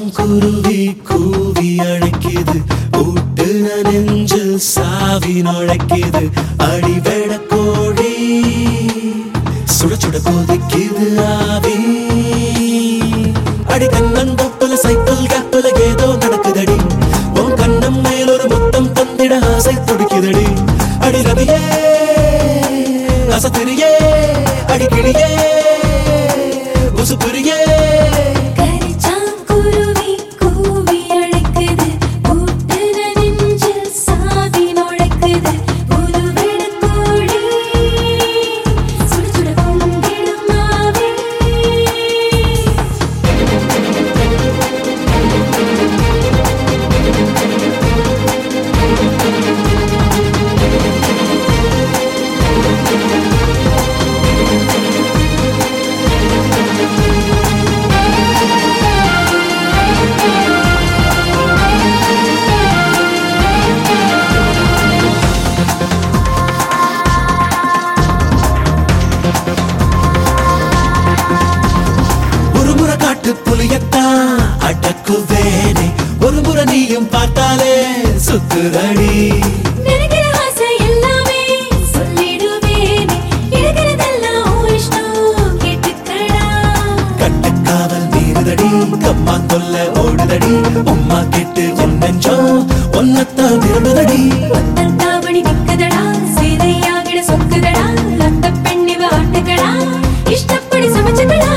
குருவி கூவி அழைக்குது, ஊட்டுன நெஞ்சில் சாவி நுழைக்குது. அடிவெட கோழி சுட சுட கொதிக்குது ஆவி. அடி கண்ணந்தப்புல சைக்கிள் கேப்புல ஏதோ நடக்குதடி. உன் கண்ணம் மேல் ஒரு முத்தம் தந்திட ஆசை துடிக்குதடி. அடி ரவியே அசத்திரியே அடிக்கிளியே உசுப்புரியே. புலியத்தான் அடக்குவேனே, ஒரு முறை நீயும் பார்த்தாலே சுத்துதடி. கட்டுக்காவல் மீறுதடி, கம்மா தொல்ல ஓடுதடி. உம்மா கேட்டு உன் நெஞ்சம் ஒன்னத்தான் விரும்புதடி. இஷ்டப்படி சமைச்சதடா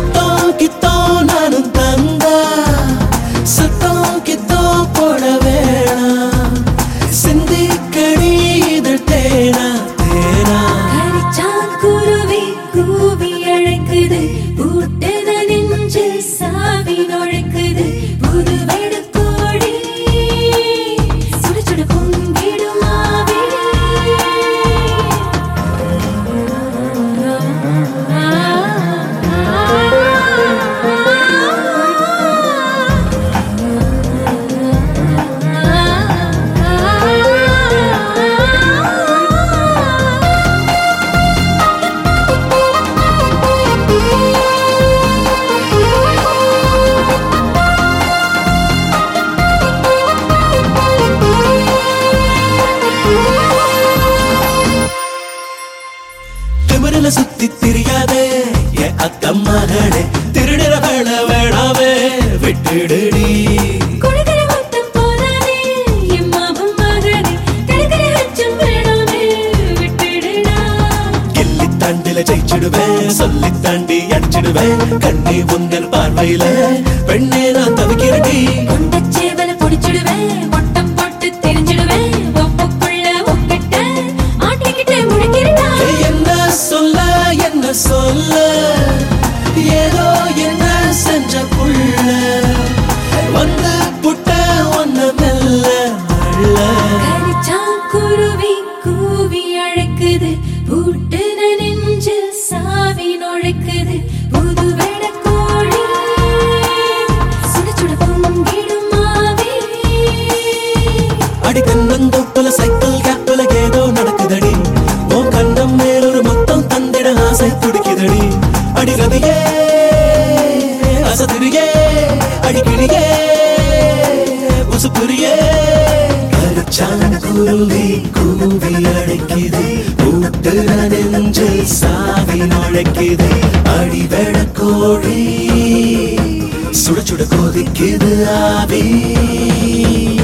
சுத்தி திரியாதே என் அக்கம் மகனே. திருடிற வேண வேணாவே விட்டுடுடி. கிள்ளி தாண்டில ஜெயிச்சிடுவேன், சொல்லி தாண்டி அடிச்சிடுவேன். கண்ணி உங்கள் பார்வையில பெண்ணே நான் தவிக்கிறடி. சொல்ல ஏதோ என்ன செஞ்ச புள்ள வந்து புட்ட ஒன்ன மெல்ல அள்ள. குருவி கூவி அழைக்குது, பூட்டுன நெஞ்சில் சாவி நுழைக்குது. புது வெட கோழி சுட சுட பொங்கிடும் ஆவி. அடி கண்ணந்தோப்புல சைக்கிள் கேப்புல ஏதோ நடக்குதடி. உன் கண்ணம் மேல் ஒரு முத்தம் தந்திட ஆசை துடிக்குதடி. அடி ரவியே அசதிரியே அடிக்கிளியே உசுப்புரியே. கருச்சான குருவி கூவி அழைக்குது, ஊட்டுன நெஞ்சில் சாவி நுழைக்குது. அடிவெட கோழி சுட சுட கொதிக்குது ஆவி.